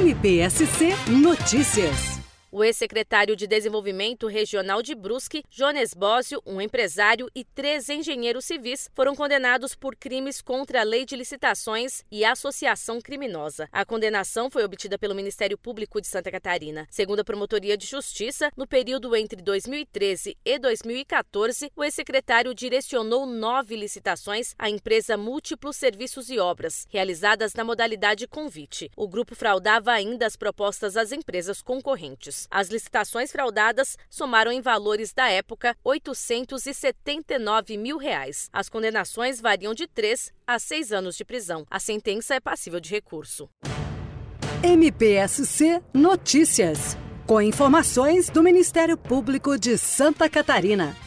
MPSC Notícias. O ex-secretário de Desenvolvimento Regional de Brusque, Jones Bósio, um empresário e 3 engenheiros civis foram condenados por crimes contra a Lei de Licitações e associação criminosa. A condenação foi obtida pelo Ministério Público de Santa Catarina. Segundo a Promotoria de Justiça, no período entre 2013 e 2014, o ex-secretário direcionou 9 licitações à empresa Múltiplos Serviços e Obras, realizadas na modalidade convite. O grupo fraudava ainda as propostas às empresas concorrentes. As licitações fraudadas somaram em valores da época R$ 879 mil. As condenações variam de 3 a 6 anos de prisão. A sentença é passível de recurso. MPSC Notícias, com informações do Ministério Público de Santa Catarina.